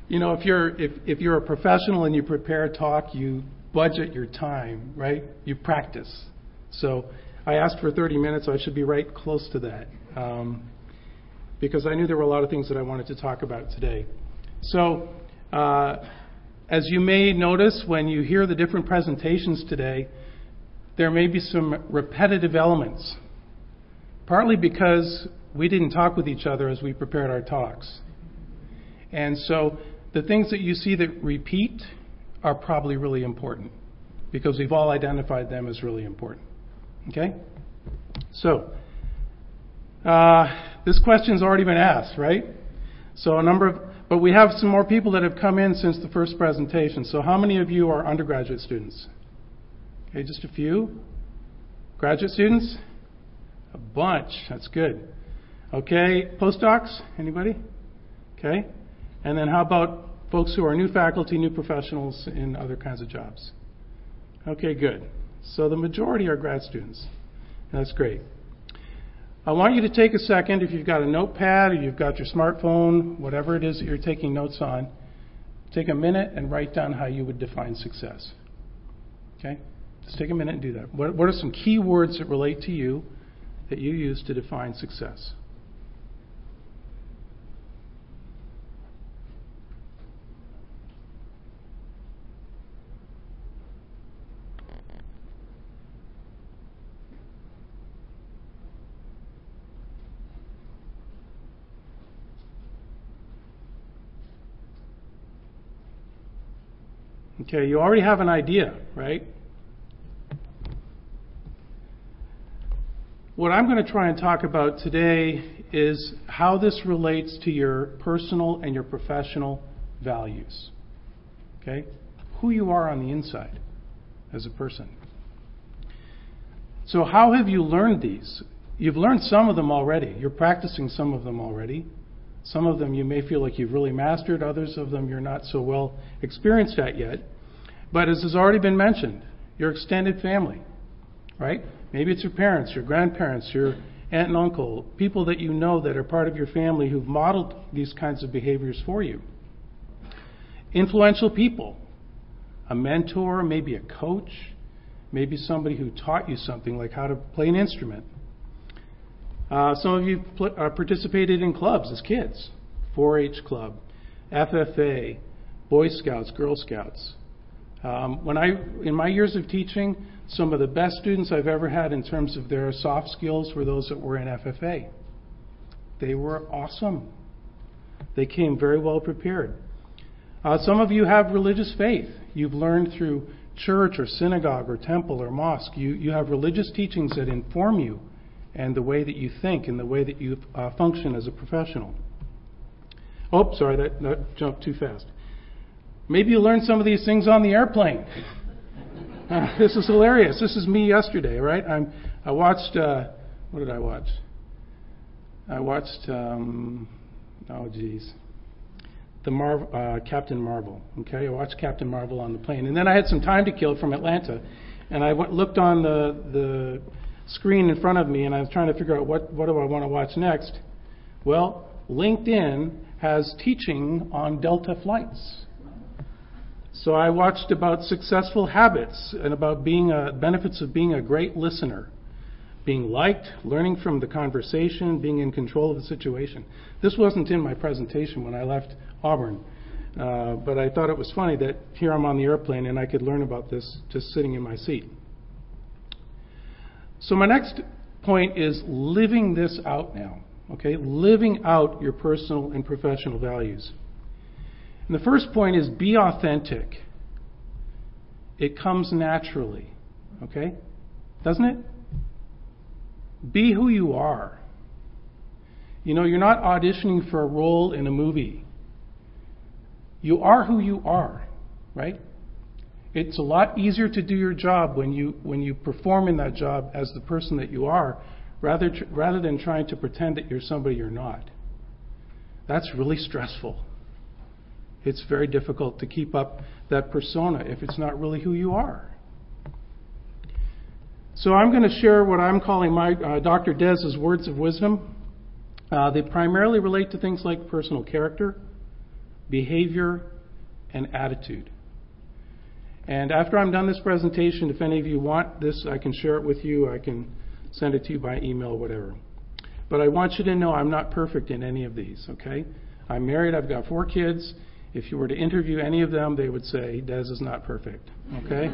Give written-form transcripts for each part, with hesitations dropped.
You know, if you're a professional and you prepare a talk, you budget your time, right? You practice. So I asked for 30 minutes, so I should be right close to that, because I knew there were a lot of things that I wanted to talk about today. So as you may notice when you hear the different presentations today, there may be some repetitive elements, partly because we didn't talk with each other as we prepared our talks. And so the things that you see that repeat are probably really important because we've all identified them as really important. Okay? So this question's already been asked, right? So but we have some more people that have come in since the first presentation. So how many of you are undergraduate students? Okay, just a few. Graduate students? A bunch. That's good. Okay, postdocs? Anybody? Okay. And then how about folks who are new faculty, new professionals in other kinds of jobs? Okay, good. So the majority are grad students. That's great. I want you to take a second, if you've got a notepad or you've got your smartphone, whatever it is that you're taking notes on, take a minute and write down how you would define success. Okay? Just take a minute and do that. What are some key words that relate to you that you use to define success? Okay, you already have an idea, right? What I'm going to try and talk about today is how this relates to your personal and your professional values. Okay? Who you are on the inside as a person. So how have you learned these? You've learned some of them already. You're practicing some of them already. Some of them you may feel like you've really mastered. Others of them you're not so well experienced at yet. But as has already been mentioned, your extended family, right? Maybe it's your parents, your grandparents, your aunt and uncle, people that you know that are part of your family who've modeled these kinds of behaviors for you. Influential people, a mentor, maybe a coach, maybe somebody who taught you something like how to play an instrument. Some of you participated in clubs as kids, 4-H club, FFA, Boy Scouts, Girl Scouts. In my years of teaching, some of the best students I've ever had in terms of their soft skills were those that were in FFA. They were awesome. They came very well prepared. Some of you have religious faith. You've learned through church or synagogue or temple or mosque. You have religious teachings that inform you and the way that you think and the way that you function as a professional. Oh, sorry, that jumped too fast. Maybe you learned some of these things on the airplane. This is hilarious. This is me yesterday, right? I watched, what did I watch? I watched, Captain Marvel. Okay, I watched Captain Marvel on the plane. And then I had some time to kill from Atlanta. And I looked on the screen in front of me, and I was trying to figure out what do I want to watch next. Well, LinkedIn has teaching on Delta flights. So I watched about successful habits and about benefits of being a great listener, being liked, learning from the conversation, being in control of the situation. This wasn't in my presentation when I left Auburn, but I thought it was funny that here I'm on the airplane and I could learn about this just sitting in my seat. So my next point is living this out now, okay? Living out your personal and professional values. And the first point is be authentic. It comes naturally, okay? Doesn't it? Be who you are. You know, you're not auditioning for a role in a movie. You are who you are, right? It's a lot easier to do your job when you perform in that job as the person that you are, rather than trying to pretend that you're somebody you're not. That's really stressful. It's very difficult to keep up that persona if it's not really who you are. So I'm going to share what I'm calling my Dr. Dez's words of wisdom. They primarily relate to things like personal character, behavior, and attitude. And after I'm done this presentation, if any of you want this, I can share it with you. I can send it to you by email or whatever. But I want you to know I'm not perfect in any of these, okay? I'm married. I've got 4 kids. If you were to interview any of them, they would say, Des is not perfect, okay?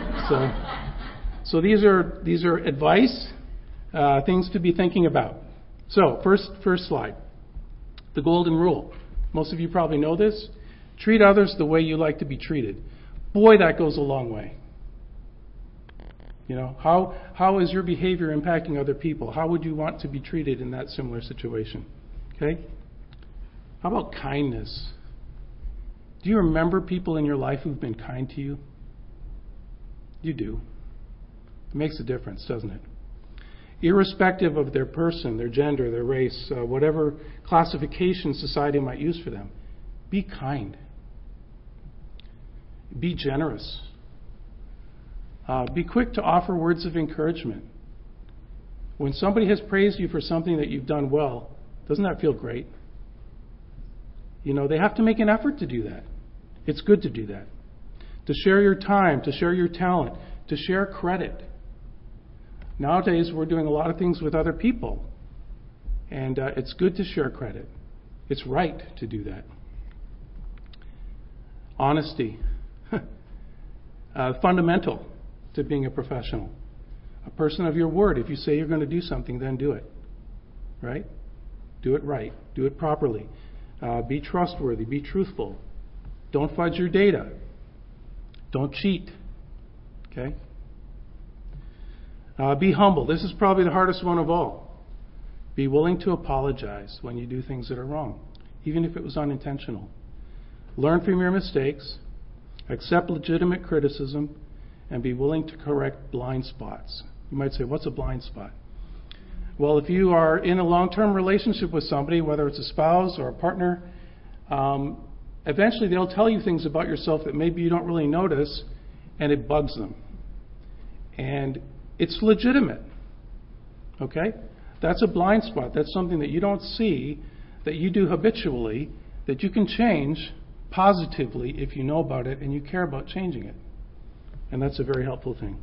So these are advice, things to be thinking about. So first slide, the golden rule. Most of you probably know this. Treat others the way you like to be treated. Boy, that goes a long way. You know, how is your behavior impacting other people? How would you want to be treated in that similar situation? Okay? How about kindness? Do you remember people in your life who've been kind to you? You do. It makes a difference, doesn't it? Irrespective of their person, their gender, their race, whatever classification society might use for them, be kind. Be generous. Be quick to offer words of encouragement. When somebody has praised you for something that you've done well, doesn't that feel great? You know, they have to make an effort to do that. It's good to do that. To share your time, to share your talent, to share credit. Nowadays, we're doing a lot of things with other people. And it's good to share credit. It's right to do that. Honesty. Fundamental to being a professional. A person of your word. If you say you're going to do something, then do it. Right? Do it right. Do it properly. Be trustworthy. Be truthful. Don't fudge your data. Don't cheat. Okay? Be humble. This is probably the hardest one of all. Be willing to apologize when you do things that are wrong, even if it was unintentional. Learn from your mistakes. Accept legitimate criticism. And be willing to correct blind spots. You might say, what's a blind spot? Well, if you are in a long-term relationship with somebody, whether it's a spouse or a partner, eventually they'll tell you things about yourself that maybe you don't really notice, and it bugs them. And it's legitimate. Okay? That's a blind spot. That's something that you don't see, that you do habitually, that you can change positively if you know about it and you care about changing it. And that's a very helpful thing.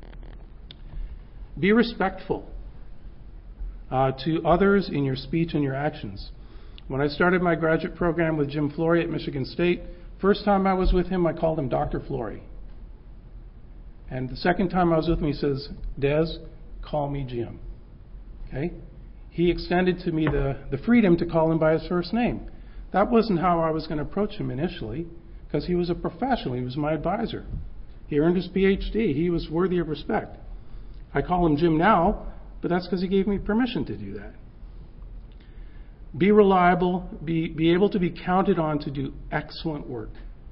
Be respectful to others in your speech and your actions. When I started my graduate program with Jim Flory at Michigan State, first time I was with him, I called him Dr. Flory. And the second time I was with him, he says, Des, call me Jim. Okay? He extended to me the freedom to call him by his first name. That wasn't how I was going to approach him initially, because he was a professional. He was my advisor. He earned his PhD. He was worthy of respect. I call him Jim now, but that's because he gave me permission to do that. Be reliable. Be able to be counted on to do excellent work.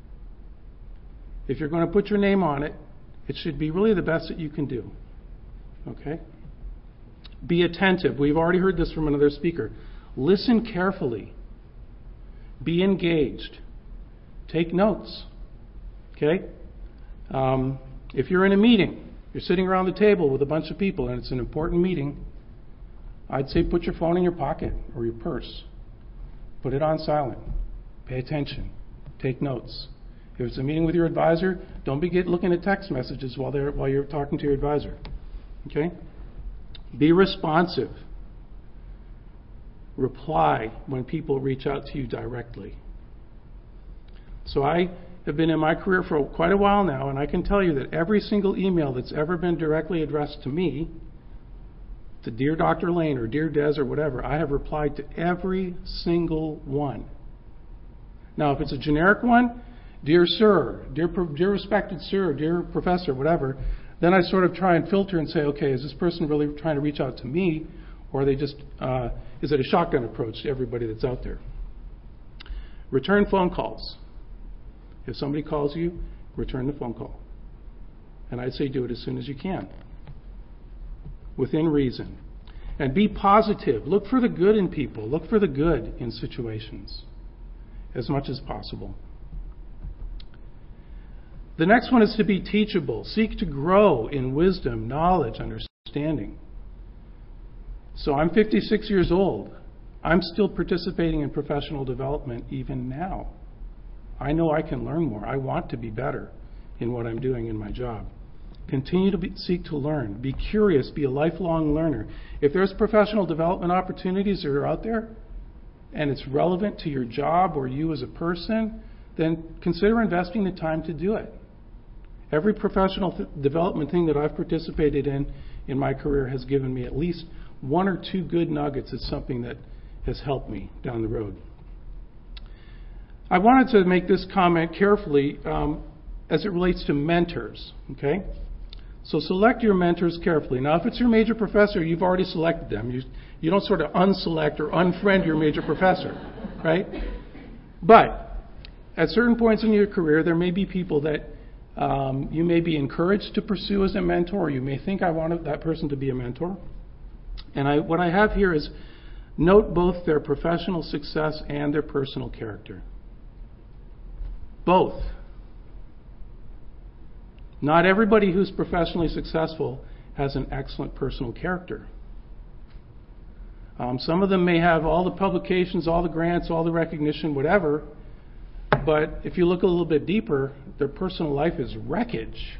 If you're going to put your name on it, it should be really the best that you can do. Okay? Be attentive. We've already heard this from another speaker. Listen carefully. Be engaged. Take notes. Okay? If you're in a meeting, you're sitting around the table with a bunch of people and it's an important meeting, I'd say put your phone in your pocket or your purse. Put it on silent. Pay attention. Take notes. If it's a meeting with your advisor, don't be looking at text messages while you're talking to your advisor. Okay? Be responsive. Reply when people reach out to you directly. So I have been in my career for quite a while now, and I can tell you that every single email that's ever been directly addressed to me, to Dear Dr. Lane or Dear Des or whatever, I have replied to every single one. Now, if it's a generic one, Dear Sir, Dear Respected Sir, Dear Professor, whatever, then I sort of try and filter and say, okay, is this person really trying to reach out to me, or are they just, is it a shotgun approach to everybody that's out there? Return phone calls. If somebody calls you, return the phone call. And I'd say do it as soon as you can, within reason. And be positive. Look for the good in people. Look for the good in situations as much as possible. The next one is to be teachable. Seek to grow in wisdom, knowledge, understanding. So I'm 56 years old. I'm still participating in professional development even now. I know I can learn more. I want to be better in what I'm doing in my job. Continue to seek to learn. Be curious. Be a lifelong learner. If there's professional development opportunities that are out there and it's relevant to your job or you as a person, then consider investing the time to do it. Every professional development thing that I've participated in my career has given me at least one or two good nuggets. It's something that has helped me down the road. I wanted to make this comment carefully as it relates to mentors, okay? So select your mentors carefully. Now, if it's your major professor, you've already selected them. You don't sort of unselect or unfriend your major professor, right? But at certain points in your career, there may be people that you may be encouraged to pursue as a mentor, or you may think I want that person to be a mentor. And what I have here is note both their professional success and their personal character. Both. Not everybody who's professionally successful has an excellent personal character. Some of them may have all the publications, all the grants, all the recognition, whatever, but if you look a little bit deeper, their personal life is wreckage.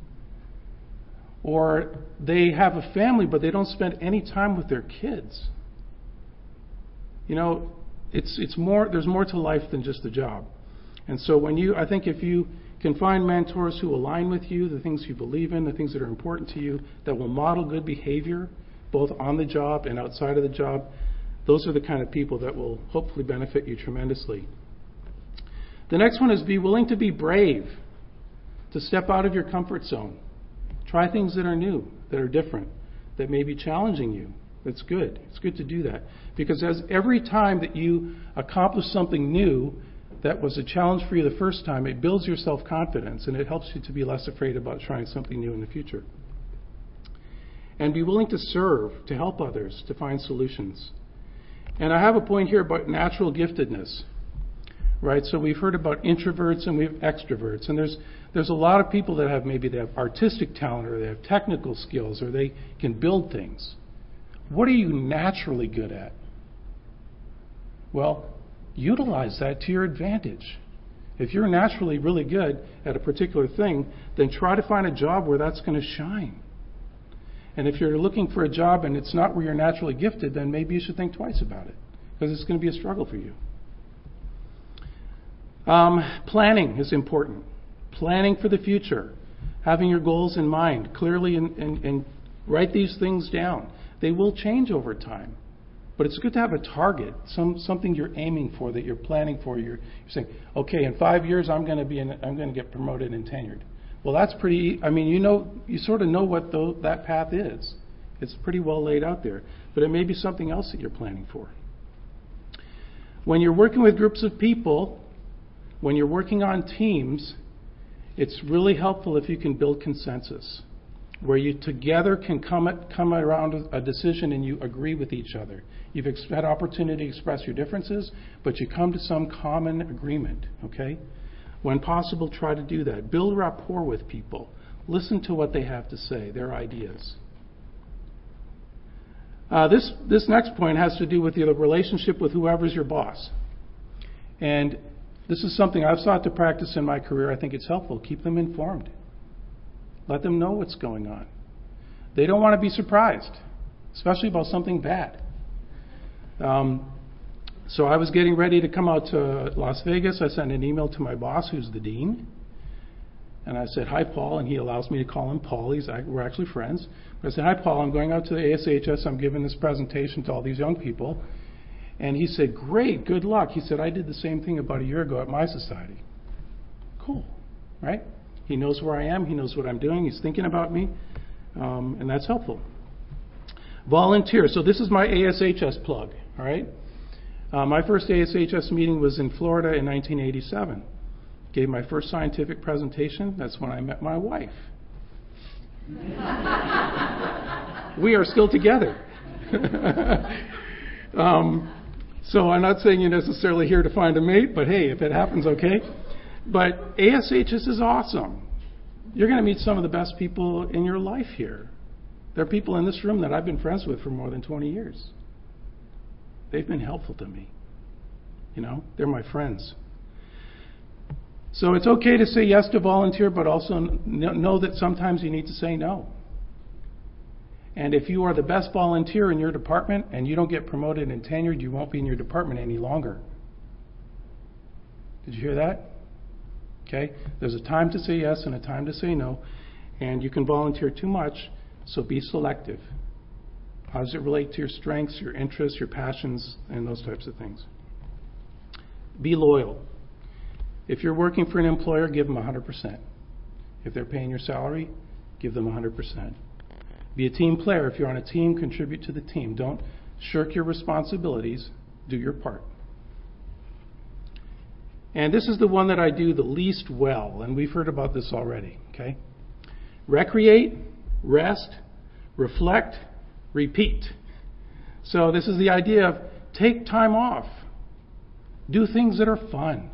Or they have a family, but they don't spend any time with their kids. You know, it's more. There's more to life than just the job. And so I think if you can find mentors who align with you, the things you believe in, the things that are important to you, that will model good behavior, both on the job and outside of the job, those are the kind of people that will hopefully benefit you tremendously. The next one is be willing to be brave, to step out of your comfort zone. Try things that are new, that are different, that may be challenging you. That's good. It's good to do that. Because as every time that you accomplish something new that was a challenge for you the first time, it builds your self-confidence and it helps you to be less afraid about trying something new in the future. And be willing to serve, to help others, to find solutions. And I have a point here about natural giftedness. Right? So we've heard about introverts and we have extroverts. And there's a lot of people that have artistic talent, or they have technical skills, or they can build things. What are you naturally good at? Well, utilize that to your advantage. If you're naturally really good at a particular thing, then try to find a job where that's going to shine. And if you're looking for a job and it's not where you're naturally gifted, then maybe you should think twice about it, because it's going to be a struggle for you. Planning is important. Planning for the future. Having your goals in mind clearly and write these things down. They will change over time. But it's good to have a target, something you're aiming for, that you're planning for. You're saying, okay, in 5 years I'm going to get promoted and tenured. Well, that's pretty. I mean, you sort of know what that path is. It's pretty well laid out there. But it may be something else that you're planning for. When you're working with groups of people, when you're working on teams, it's really helpful if you can build consensus, where you together can come around a decision and you agree with each other. You've had opportunity to express your differences, but you come to some common agreement, okay? When possible, try to do that. Build rapport with people. Listen to what they have to say, their ideas. This next point has to do with the relationship with whoever's your boss. And this is something I've sought to practice in my career. I think it's helpful. Keep them informed. Let them know what's going on. They don't want to be surprised, especially about something bad. So I was getting ready to come out to Las Vegas. I sent an email to my boss, who's the dean. And I said, hi, Paul. And he allows me to call him Paul. We're actually friends. But I said, hi, Paul. I'm going out to the ASHS. I'm giving this presentation to all these young people. And he said, great, good luck. He said, I did the same thing about a year ago at my society. Cool, right? He knows where I am. He knows what I'm doing. He's thinking about me. And that's helpful. Volunteer. So this is my ASHS plug, all right? My first ASHS meeting was in Florida in 1987. Gave my first scientific presentation. That's when I met my wife. We are still together. So I'm not saying you're necessarily here to find a mate, but hey, if it happens, okay. But ASHS is awesome. You're going to meet some of the best people in your life here. There are people in this room that I've been friends with for more than 20 years. They've been helpful to me. You know, they're my friends. So it's okay to say yes to volunteer, but also know that sometimes you need to say no. And if you are the best volunteer in your department and you don't get promoted and tenured, you won't be in your department any longer. Did you hear that? Okay? There's a time to say yes and a time to say no. And you can volunteer too much, so be selective. How does it relate to your strengths, your interests, your passions, and those types of things? Be loyal. If you're working for an employer, give them 100%. If they're paying your salary, give them 100%. Be a team player. If you're on a team, contribute to the team. Don't shirk your responsibilities. Do your part. And this is the one that I do the least well, and we've heard about this already. Okay? Recreate, rest, reflect, repeat. So this is the idea of take time off. Do things that are fun.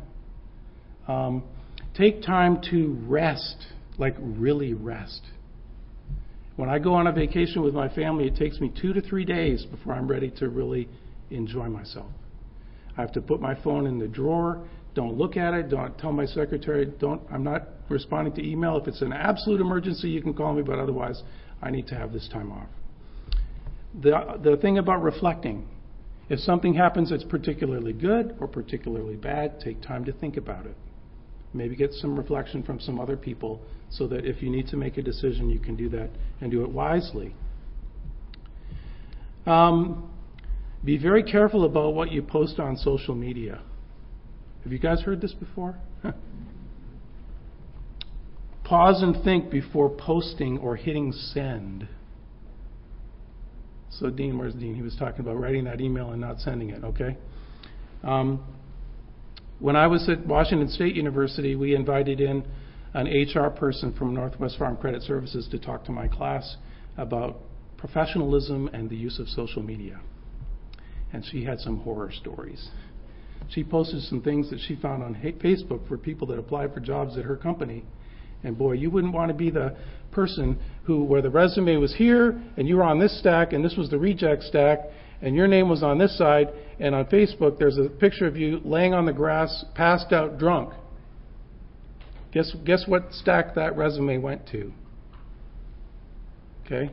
Take time to rest, like really rest. When I go on a vacation with my family, it takes me 2 to 3 days before I'm ready to really enjoy myself. I have to put my phone in the drawer. Don't look at it. Don't tell my secretary. I'm not responding to email. If it's an absolute emergency, you can call me, but otherwise, I need to have this time off. The thing about reflecting, if something happens that's particularly good or particularly bad, take time to think about it. Maybe get some reflection from some other people so that if you need to make a decision, you can do that and do it wisely. Be very careful about what you post on social media. Have you guys heard this before? Pause and think before posting or hitting send. So Dean, where's Dean? He was talking about writing that email and not sending it, okay? When I was at Washington State University, we invited in an HR person from Northwest Farm Credit Services to talk to my class about professionalism and the use of social media. And she had some horror stories. She posted some things that she found on Facebook for people that applied for jobs at her company. And boy, you wouldn't want to be the person where the resume was here and you were on this stack and this was the reject stack and your name was on this side, and on Facebook there's a picture of you laying on the grass, passed out drunk. Guess what stack that resume went to? Okay?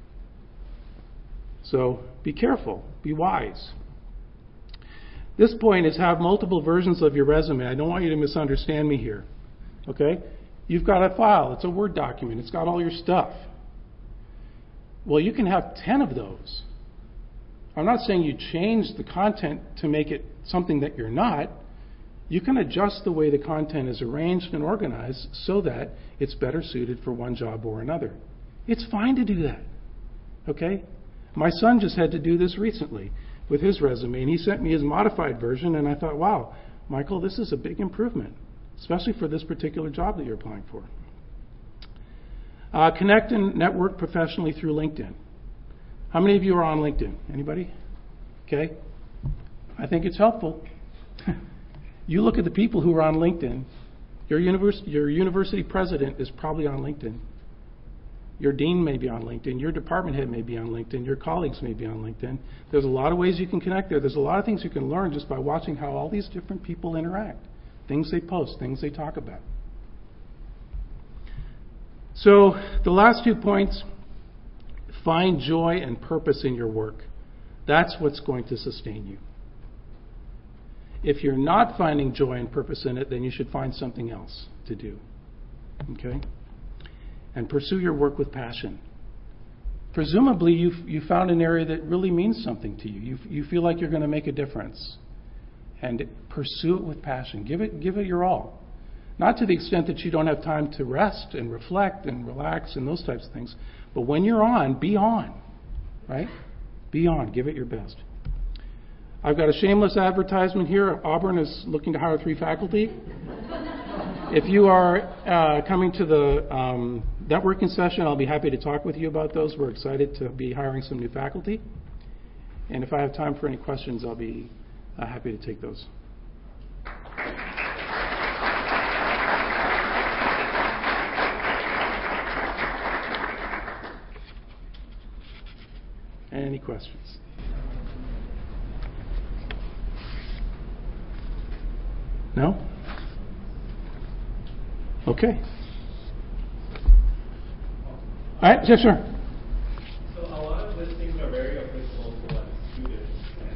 So be careful. Be wise. This point is have multiple versions of your resume. I don't want you to misunderstand me here. Okay? You've got a file. It's a Word document. It's got all your stuff. Well, you can have 10 of those. I'm not saying you change the content to make it something that you're not. You can adjust the way the content is arranged and organized so that it's better suited for one job or another. It's fine to do that. Okay? My son just had to do this recently with his resume, and he sent me his modified version, and I thought, wow, Michael, this is a big improvement, especially for this particular job that you're applying for. Connect and network professionally through LinkedIn. How many of you are on LinkedIn? Anybody? Okay. I think it's helpful. You look at the people who are on LinkedIn. Your university president is probably on LinkedIn. Your dean may be on LinkedIn. Your department head may be on LinkedIn. Your colleagues may be on LinkedIn. There's a lot of ways you can connect there. There's a lot of things you can learn just by watching how all these different people interact. Things they post, things they talk about. So the last 2 points, find joy and purpose in your work. That's what's going to sustain you. If you're not finding joy and purpose in it, then you should find something else to do. Okay? And pursue your work with passion. Presumably, you found an area that really means something to you. You feel like you're going to make a difference. And pursue it with passion. Give it your all. Not to the extent that you don't have time to rest and reflect and relax and those types of things. But when you're on, be on. Right? Be on. Give it your best. I've got a shameless advertisement here. Auburn is looking to hire 3 faculty. If you are coming to the networking session, I'll be happy to talk with you about those. We're excited to be hiring some new faculty. And if I have time for any questions, I'll be happy to take those. Any questions? No? Okay. All right, yeah, sure. So a lot of these things are very applicable to like students and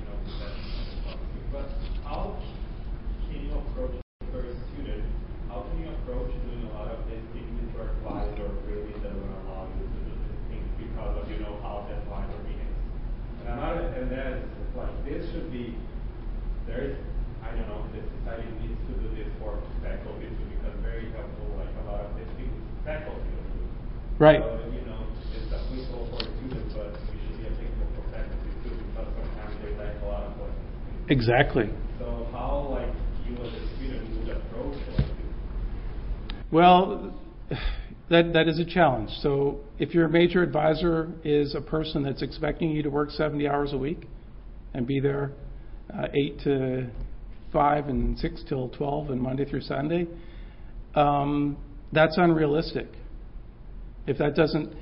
but how can you approach for a student? How can you approach doing a lot of these things with your advisor really doesn't allow you to do these things because of how the advisor behaves? And then like this should be there is the society needs to do this for faculty too because very helpful like a lot of these things faculty will do. Right. So, it's applicable for students, but it should be applicable for faculty too, because sometimes they lack a lot of what. Exactly. So how, you as a student would approach this? Well, that is a challenge. So if your major advisor is a person that's expecting you to work 70 hours a week and be there 8 to 5 and 6 till 12 and Monday through Sunday, that's unrealistic. If that doesn't,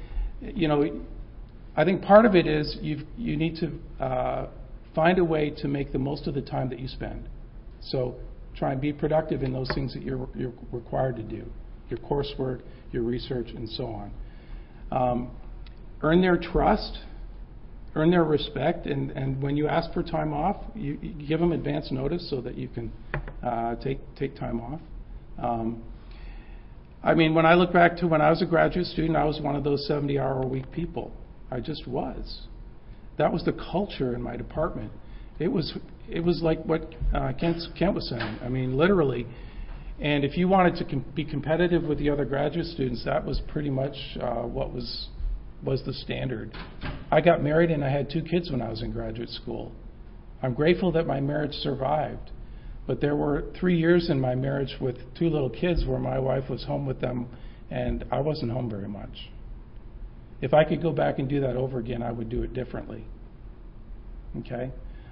I think part of it is you need to find a way to make the most of the time that you spend. So try and be productive in those things that you're required to do, your coursework, your research, and so on. Earn their trust, earn their respect, and when you ask for time off, you give them advance notice so that you can take time off. When I look back to when I was a graduate student, I was one of those 70-hour-a-week people. I just was. That was the culture in my department. It was like what Kent was saying. Literally. And if you wanted to be competitive with the other graduate students, that was pretty much what was the standard. I got married and I had 2 kids when I was in graduate school. I'm grateful that my marriage survived. But there were 3 years in my marriage with 2 little kids where my wife was home with them and I wasn't home very much. If I could go back and do that over again, I would do it differently. Okay?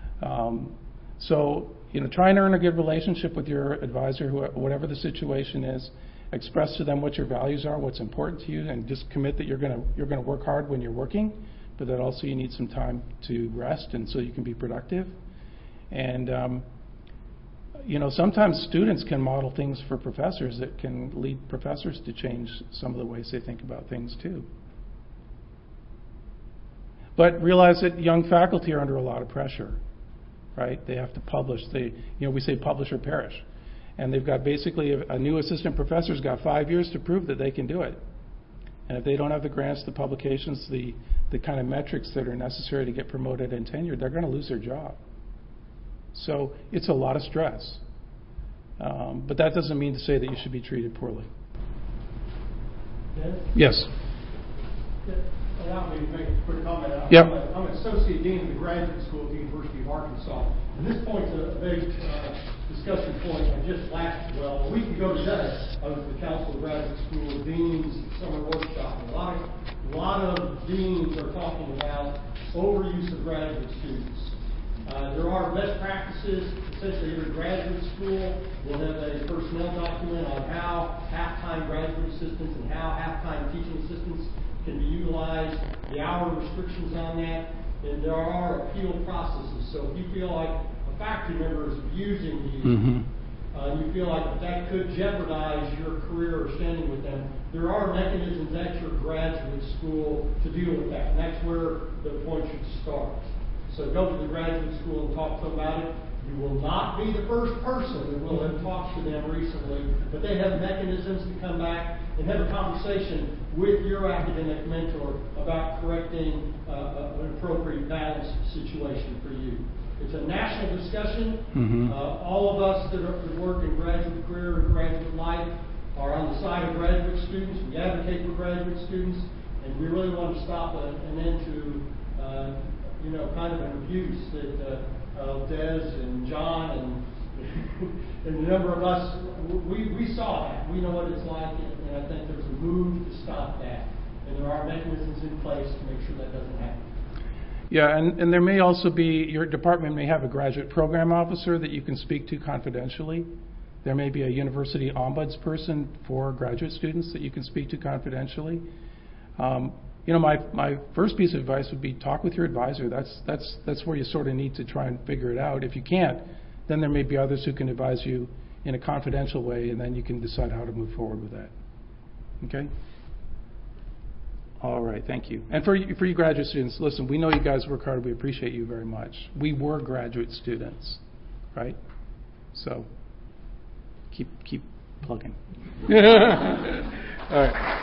So, try and earn a good relationship with your advisor, whatever the situation is. Express to them what your values are, what's important to you, and just commit that you're going to work hard when you're working, but that also you need some time to rest and so you can be productive. And sometimes students can model things for professors that can lead professors to change some of the ways they think about things too. But realize that young faculty are under a lot of pressure, right? They have to publish. We say publish or perish. And they've got basically a new assistant professor's got 5 years to prove that they can do it. And if they don't have the grants, the publications, the kind of metrics that are necessary to get promoted and tenured, they're going to lose their job. So it's a lot of stress. But that doesn't mean to say that you should be treated poorly. Yes? Allow me to make a quick comment. Yep. I'm an associate dean of the graduate school at the University of Arkansas. And this point's a big discussion point. A week ago today, I was at the Council of Graduate School Deans Summer Workshop. And a lot of deans are talking about overuse of graduate students. There are best practices. Essentially, every graduate school will have a personnel document on how half-time graduate assistants and how half-time teaching assistants can be utilized, the hour restrictions on that, and there are appeal processes. So if you feel like a faculty member is abusing you, you feel like that could jeopardize your career or standing with them, there are mechanisms at your graduate school to deal with that, and that's where the point should start. So go to the graduate school and talk to them about it. You will not be the first person that will have talked to them recently, but they have mechanisms to come back and have a conversation with your academic mentor about correcting an appropriate balance situation for you. It's a national discussion. All of us that work in graduate career and graduate life are on the side of graduate students. We advocate for graduate students, and we really want to stop an end to kind of an abuse that Des and John and a number of us, we saw that. We know what it's like, and I think there's a move to stop that. And there are mechanisms in place to make sure that doesn't happen. Yeah, and there may also be, your department may have a graduate program officer that you can speak to confidentially. There may be a university ombudsperson for graduate students that you can speak to confidentially. My first piece of advice would be talk with your advisor. That's where you sort of need to try and figure it out. If you can't, then there may be others who can advise you in a confidential way, and then you can decide how to move forward with that. Okay? All right, thank you. And for you graduate students, listen, we know you guys work hard. We appreciate you very much. We were graduate students, right? So keep plugging. All right.